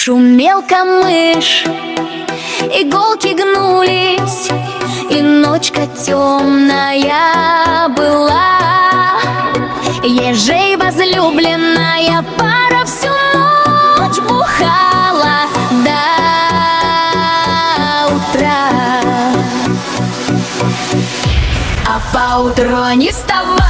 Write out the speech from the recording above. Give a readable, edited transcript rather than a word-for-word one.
Шумел камыш, иголки гнулись, и ночка темная была. Ежей возлюбленная пара всю ночь бухала до утра. А поутру не вставала,